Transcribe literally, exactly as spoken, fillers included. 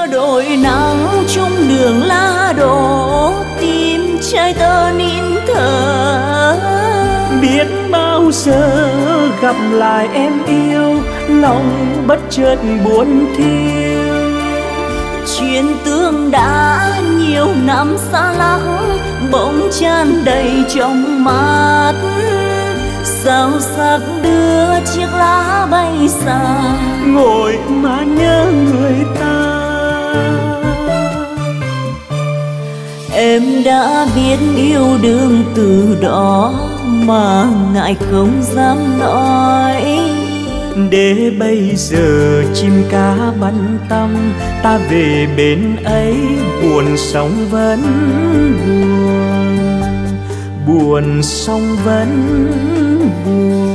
mưa đôi nắng chung đường lá đổ, tim trai tơ nín thở. Biết bao giờ gặp lại em yêu, lòng bất chợt buồn thiêu. Chuyện tương đã nhiều năm xa lắng, bỗng tràn đầy trong mắt. Sao sắc đưa chiếc lá bay xa, ngồi mà nhớ người ta. Em đã biết yêu đương từ đó mà ngại không dám nói. Để bây giờ chim cá bắn tăm, ta về bên ấy buồn sóng vẫn buồn, buồn sóng vẫn buồn.